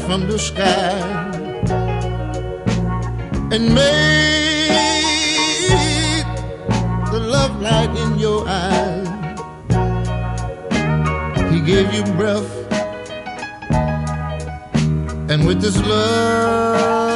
from the sky and made the love light in your eyes. He gave you breath, and with this love